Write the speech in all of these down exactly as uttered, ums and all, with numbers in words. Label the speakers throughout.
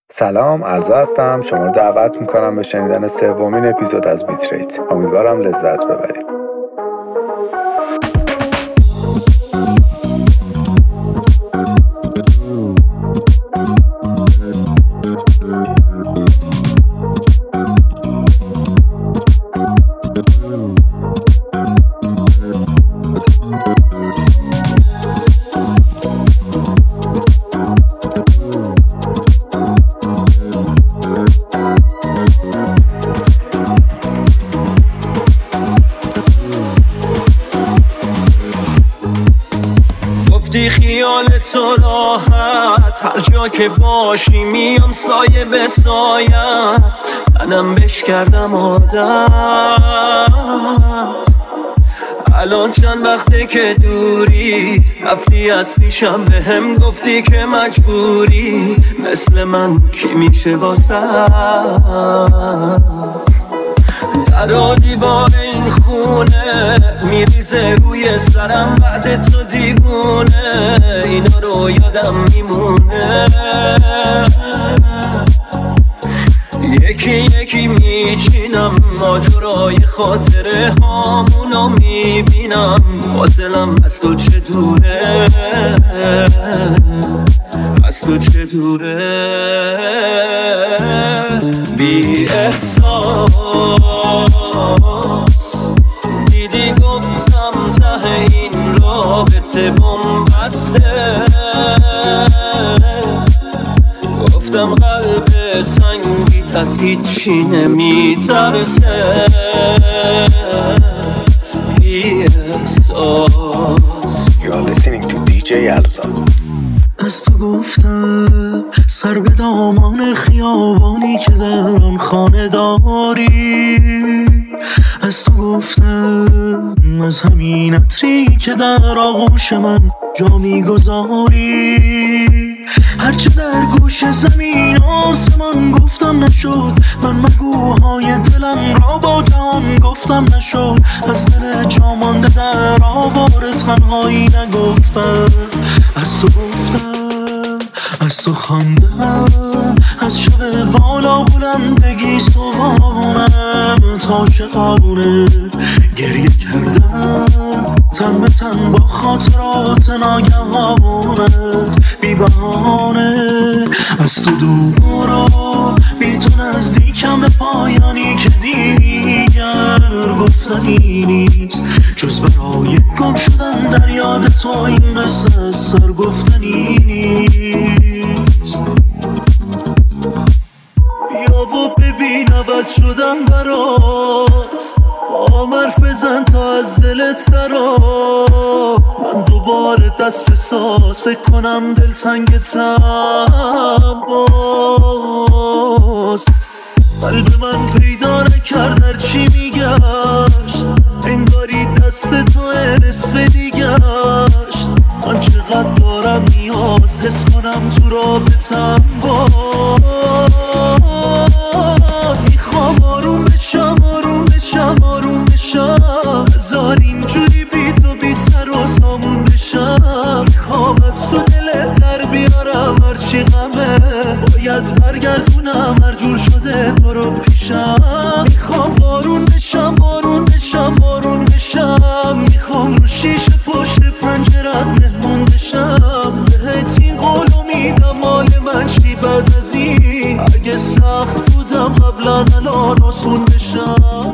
Speaker 1: سلام، عرضه هستم. شما رو دعوت میکنم به شنیدن سومین اپیزود از بیت ریت. امیدوارم لذت ببرید.
Speaker 2: گفتی خیال تو راحت، هر جا که باشی میام سایه به سایت، منم بش کردم عادت. الان چند وقته که دوری، رفتی از پیشم به هم گفتی که مجبوری، مثل من کی میشه واسه در و دیوار این خونه میریزه روی سرم، بعد تو دیوونه اینا رو یادم میمونه. یکی یکی میچینم ماجرای خاطره هامونو میبینم، فاصلم از تو چه دوره، از تو چه دوره. بی احساس دیدی گفتم ته این رابطه بنبسته، گفتم قلب سنگیت از هیچی نمیترسه. بی احساس.
Speaker 1: You are listening to دی جی Alza.
Speaker 2: از تو گفتم سر به دامان خیابانی که در آن خانه داری، از تو گفتم از همین عطری که در آغوش من جا میگذاری. هرچه در گوش زمین آسمان گفتم نشد، من مگوهای دلم را با جان گفتم نشد. از دل جا مانده در آوار تنهایی نگفتم، از تو گفتم، از تو خواندم، از شب بالا بلندگی صبحانم تا شقابونه گریه کردم، تن به تن با خاطرات ناگهانت بی بهانه. از تو دورا بی تو نزدیکم به پایانی که دیگر گفتنی نیست، جز برای گم شدن در یاد تو این قصه سر گفتنی نیست. بیا و ببین عوض شدم برات، با حرف بزن تا از دلت درا، من دوباره دست به ساز فکر کنم دلتنگتم باز. قلب من پیدا نکرد هرچی میگشت، انگاری دست تو نصف دیگشت. من چقدر دارم نیاز حس کنم تو رابطم باز. میخوام آروم بشم آروم بشم آروم بشم، هزار اینجوری بی تو بی سر و سامون بشم. میخوام از تو دلت در بیارم هرچی غمه، باید برگردونم هر جور شده تو رو پیشم. میخوام بارون بشم بارون بشم بارون بشم، میخوام رو شیشه پشت پنجرت مهمون بشم. بهت این قولو میدم مال من چی بعد از این، اگه سخت بودم قبلا الان آسون بشم.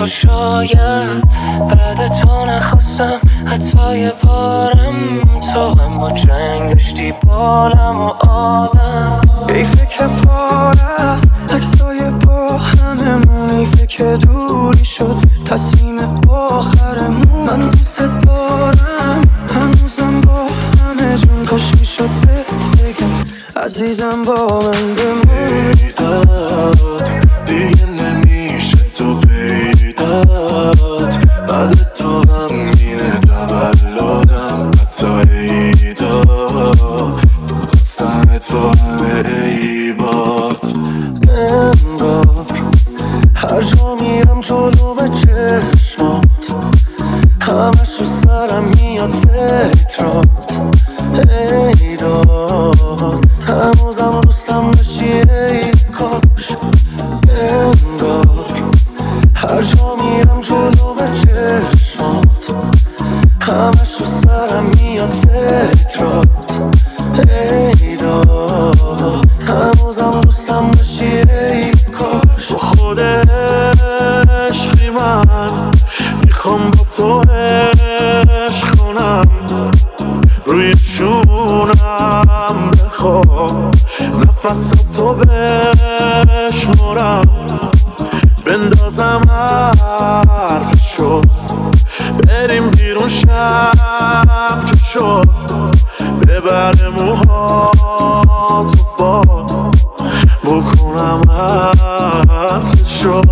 Speaker 2: تو شاید بعد تو نخواستم حتی یه بارم تو، اما جنگ داشتی بالم و آبم. حیفه که پاره است عکسای با هممون، حیفه که دوری شد تصمیم آخرمون. من دوست دارم هنوزم با همه جون، کاش میشد بهت بگم عزیزم با من بمون.
Speaker 3: پیدات دیگه نمیشه تو پیدات، بعد تو غمگینه تولدم حتی عیدا، خواستمت با همه عیبات. انگار هر جا میرم جلو به چشمات، همش رو سرم میاد فکرات. ای داد هنوزم دوستم داشتی ای کاش. انگار هر جا میرم جلو به چشمات، همش رو سرم میاد فکرات. ای داد هنوزم دوستم داشتی ای کاش. تو خود عشقی من میخوام با تو عشق کنم، روی شونم بخواب نفس تو بشمارم، بندازم حرفشو بریم بیرون شب که شد، ببر موهاتو باد بکنم عطرشو.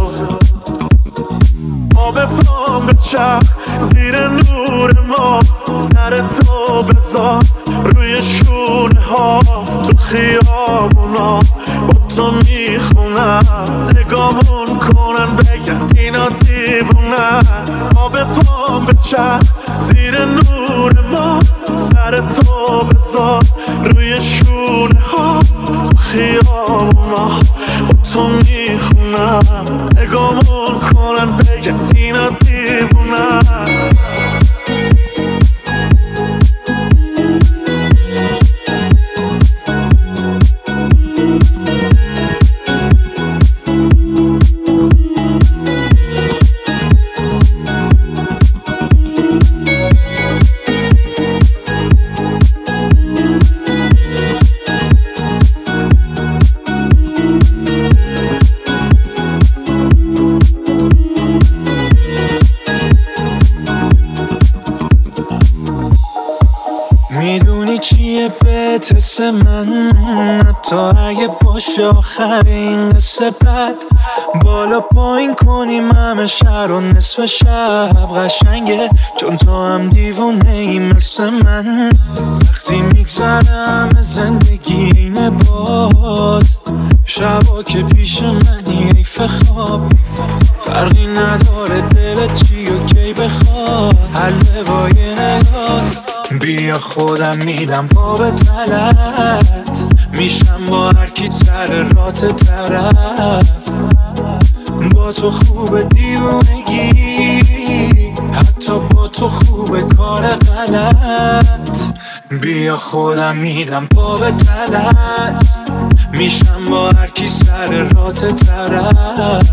Speaker 3: آب پام به چرخ زیر نور ما، سر تو بذار روی شونه ها، تو خیابونا با تو میخونن، نگامون کنن بگن اینا دیوونن. آب پام به چرخ زیر نور ما، سر تو بذار روی شونه ها، تو خیابونا با تو میخونن، نگامون کنن بگن اینا دیوونن.
Speaker 2: میدونی چیه بهت حس من، حتی اگه باشه آخرین قصه بد، بالا پایین کنیم همه شهر و نصف شب قشنگه، چون تو هم دیوونه ای مثل من. وقتی میگذره همه زندگی اینه باد، شبا که پیش منی حیف خواب، فرقی نداره دلت چی و کی بخواد، حل با یه نگات. بیا خودم میدم پا به تلت، میشم با هر کی سر رات طرف، با تو خوب دیوونگی، حتی با تو خوب کار غلط. بیا خودم میدم پا به تلت، میشم با هر کی سر رات طرف،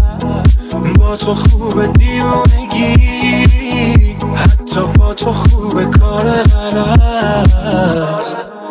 Speaker 2: با تو خوب دیوونگی، حتی با تو خوب کار غلط.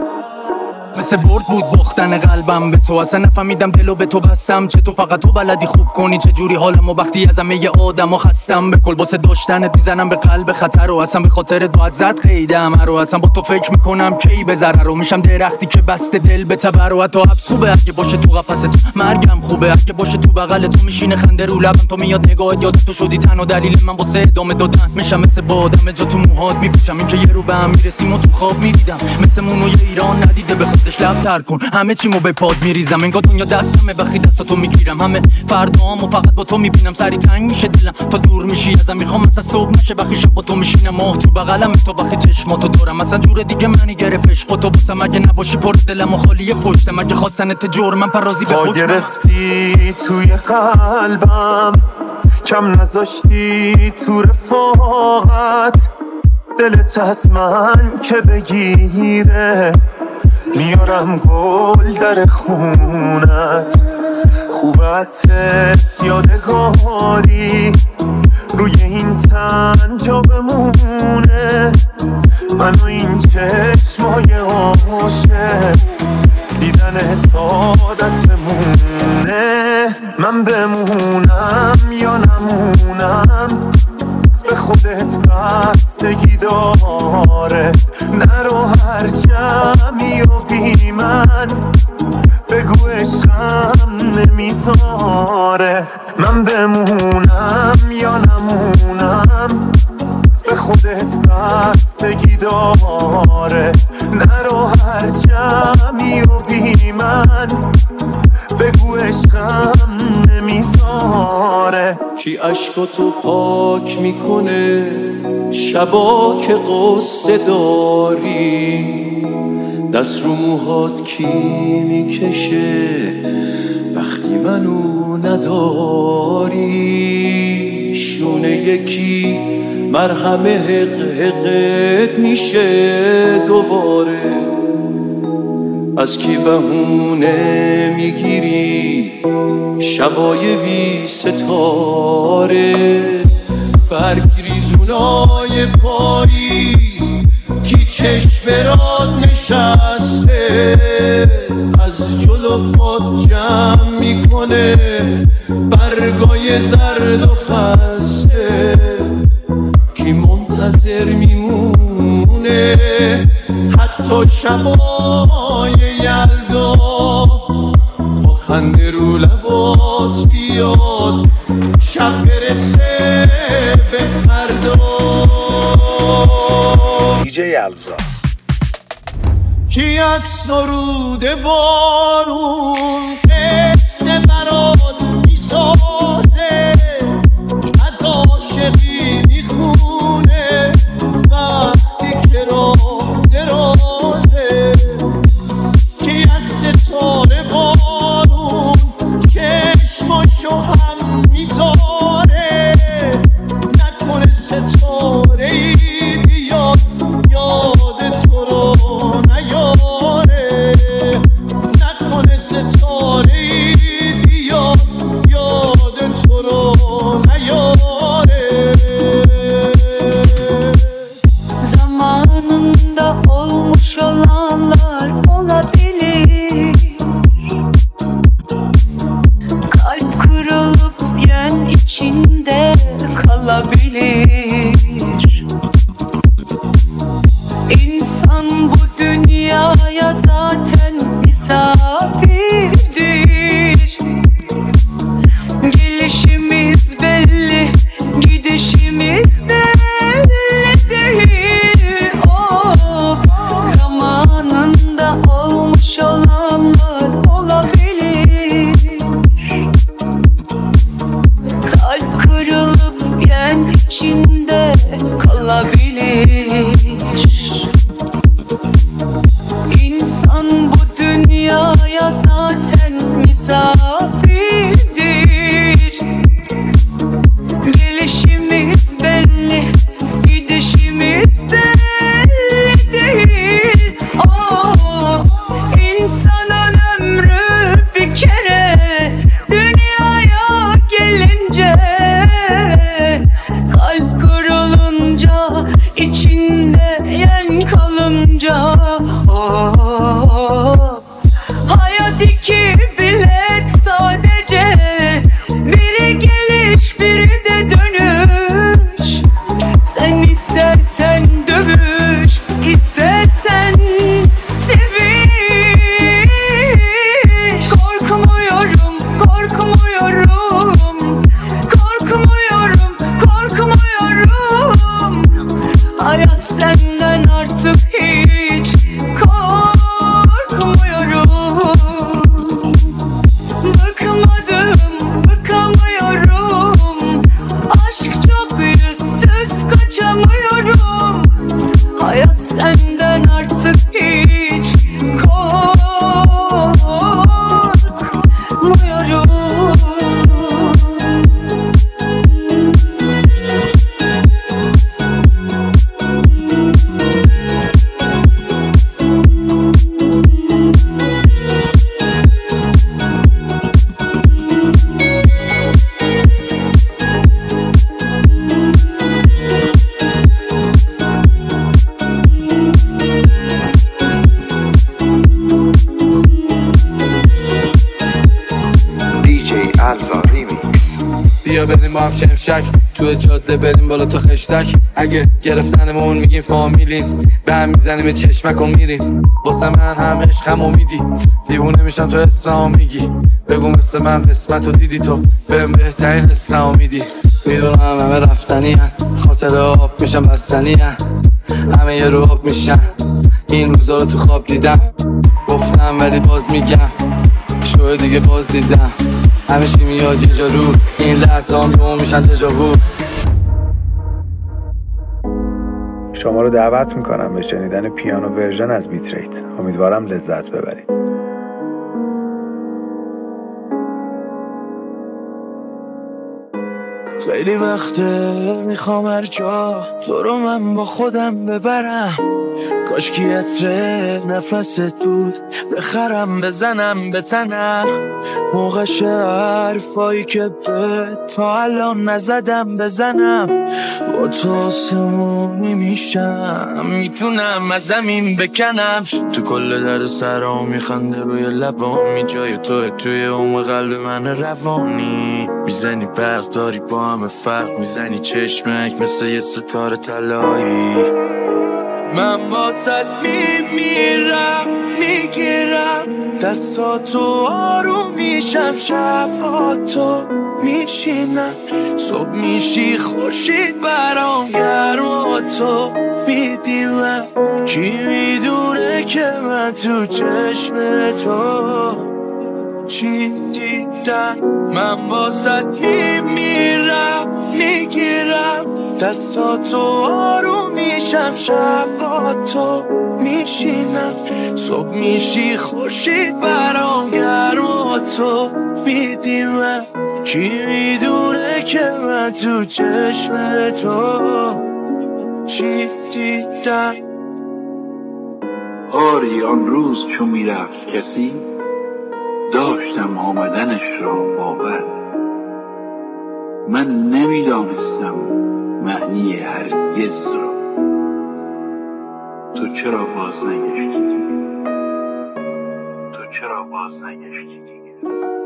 Speaker 4: مثل برد بود باختن قلبم به تو، اصلا نفهمیدم دلو به تو بستم، چه تو فقط تو بلدی خوب کنی چه جوری حالم، و وقتی از همه آدم و خستم به کل واسه داشتنت میزنم به قلب خطر، و اصلا به خاطرت باید زد خیدم رو، اصلا با تو فکر میکنم کی بذره رو، میشم درختی که بسته دل به تبر، و حتی حبس خوبه اگه باشه تو قفس تو، مرگم خوبه اگه باشه تو بغل تو، میشینه خنده رو لبم تو میاد نگاهت، یاد تو شدی تنها دلیل من واسه ادامه دادن، میشم مثل بادم جا تو موهات میپیچم، این که یه رو به هم میرسیم و تو خواب میدیدم، مثل مونو یه ایران ندیده به خودش لب تر کن، همه چیمو به پاد میریزم، انگار دنیا دستمه وقتی دستاتو میگیرم، همه فردامو فقط با تو میبینم، سری تنگ میشه دلم تا دور میشی ازم، میخوام مثلا صبح نشه وقتی شب با تو میشینم، ماه تو بغلم تو وقتی چشماتو دارم، مثلا جور دیگه منی گرفت عشق تو بسم، اگه نباشی پر دلم و خالی پشتم، اگه خواستنت جرمم پرازی به حکمم،
Speaker 3: گرفتی توی قلبم کم نذاشتی تو رفاقت، دلت از من که بگیره میارم گل در خونت، خوبتت یادگاری جا بمونه، من و این چشمای عاشق دیدن عادتمونه. من بمونم یا نمونم به خودت بستگی داره، نرو هر جمعی و بی من بگو عشقم نمیذاره. من بمونم یا نمونم به خودت بستگی داره، نرو هر جمعی و بی من بگو عشقم نمیذاره.
Speaker 2: کی عشقاتو پاک میکنه شبا که قصه داری، دست رو موهات کی میکشه وقتی منو نداری، شونه یکی مرهم حق حقت میشه دوباره. از کی بهونه میگیری شبای بی ستاره، برگریزونای پاییز کی چشم راد نشسته، از جلو پات جمع میکنه برگای زرد و خسته. کی منتظر میمونه حتی شبای یلدا تا خنده رو لبات بیاد شب برسه به فردا.
Speaker 1: دیجی یلزا.
Speaker 2: کی از سرود بارون قصه برات میسازه، از عاشقی میخونه وقتی که راه درازه. کی از ستاره بارون چشماشو هم میذاره، نکنه ستاره ای بیاد یاد تو رو نیاره، نکنه ستاره ای بیاد یاد
Speaker 5: هم شمشک تو جاده بریم بالا تا خشتک. اگه گرفتنمون میگیم فامیلیم به هم میزنیم چشمک و میریم. واسه من هم عشقم امیدی دیوونه میشم تو اسمم میگی. بگو مثل من قسمتو دیدی تو بهم بهترین اسمم میدی. میدونم همه رفتنی هن خاطر آب میشم بستنی هن. همه یه رو آب میشن این روزا رو تو خواب دیدم. گفتم ولی باز میگم شوه دیگه باز دیدم. همه چی میاد یه جا رو این لحظه هم یه میشن دژاوو.
Speaker 1: شما رو دعوت میکنم به شنیدن پیانو ورژن از بیتریت. امیدوارم لذت ببرید.
Speaker 2: خیلی وقته میخوام هر جا تو رو من با خودم ببرم. کاش کی عطر نفست بود بخرم بزنم به تنم. موقعش حرفایی که به تا الان نزدم بزنم. با تو آسمونی میشم میتونم از زمین بکنم. تو کل درد سرام میخنده روی لبامی جای تو توی اون قلب من روانی. میزنی برق داری با همه فرق میزنی چشمک مثل یه ستاره طلایی. من واسط میمیرم میگیرم دستاتو آروم میشم شب با تو میشینم. صبح میشی خورشید برام گرم و تو میدیمم. کی میدونه که من تو چشم تو چی دیدم. من واسط میمیرم میگیرم دستاتو آروم میشم شب با تو میشینم. صبح میشی خورشید برام گرم و تو میدیمم. کی میدونه که من تو چشم تو چی دیدم.
Speaker 6: آری آن روز چون میرفت کسی داشتم آمدنش را باور. من نمیدانستم معنی هرگز را. تو چرا باز نگشتی دیگه؟ تو چرا باز نگشتی دیگه؟